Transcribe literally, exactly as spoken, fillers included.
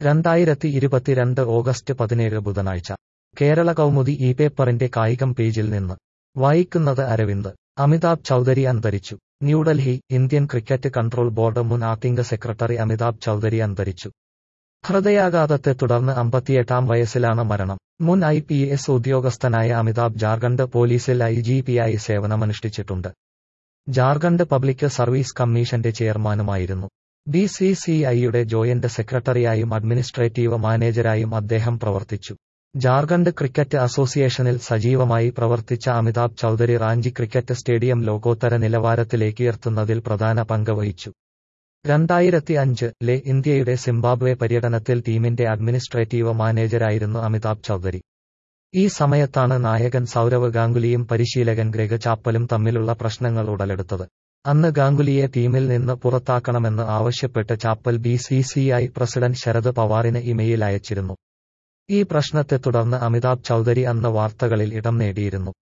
രണ്ടായിരത്തി ഇരുപത്തിരണ്ട് ഓഗസ്റ്റ് പതിനേഴ് ബുധനാഴ്ച കേരള കൗമുദി ഈ പേപ്പറിന്റെ കായികം പേജിൽ നിന്ന് വായിക്കുന്നത് അരവിന്ദ്. അമിതാഭ് ചൗധരി അന്തരിച്ചു. New Delhi. Indian cricket control board മുൻ ആക്ടിംഗ് സെക്രട്ടറി അമിതാഭ് ചൗധരി അന്തരിച്ചു. ഹൃദയാഘാതത്തെ തുടർന്ന് അമ്പത്തിയെട്ടാം വയസ്സിലാണ് മരണം. മുൻ ഐ പി എസ് ഉദ്യോഗസ്ഥനായ അമിതാഭ് ജാർഖണ്ഡ് പോലീസിൽ ഐ ജി പിയായി സേവനമനുഷ്ഠിച്ചിട്ടുണ്ട്. ജാർഖണ്ഡ് പബ്ലിക് സർവീസ് കമ്മീഷന്റെ ചെയർമാനുമായിരുന്നു. ബി സി സി ഐയുടെ ജോയിന്റ് സെക്രട്ടറിയായും അഡ്മിനിസ്ട്രേറ്റീവ് മാനേജരായും അദ്ദേഹം പ്രവർത്തിച്ചു. ജാർഖണ്ഡ് ക്രിക്കറ്റ് അസോസിയേഷനിൽ സജീവമായി പ്രവർത്തിച്ച അമിതാഭ് ചൗധരി റാഞ്ചി ക്രിക്കറ്റ് സ്റ്റേഡിയം ലോകോത്തര നിലവാരത്തിലേക്കുയർത്തുന്നതിൽ പ്രധാന പങ്ക് വഹിച്ചു. രണ്ടായിരത്തി അഞ്ച് ലെ ഇന്ത്യയുടെ സിംബാബ്വെ പര്യടനത്തിൽ ടീമിന്റെ അഡ്മിനിസ്ട്രേറ്റീവ് മാനേജരായിരുന്നു അമിതാഭ് ചൗധരി. ഈ സമയത്താണ് നായകൻ സൗരവ് ഗാംഗുലിയും പരിശീലകൻ ഗ്രെഗ് ചാപ്പലും തമ്മിലുള്ള പ്രശ്നങ്ങൾ ഉടലെടുത്തത്. അന്ന് ഗാംഗുലിയെ ടീമിൽ നിന്ന് പുറത്താക്കണമെന്ന് ആവശ്യപ്പെട്ട് Chappell B C C I president Sharad പവാറിന് ഇമെയിൽ അയച്ചിരുന്നു. ഈ പ്രശ്നത്തെ തുടർന്ന് അമിതാഭ് ചൗധരി അന്ന് വാർത്തകളിൽ ഇടം നേടിയിരുന്നു.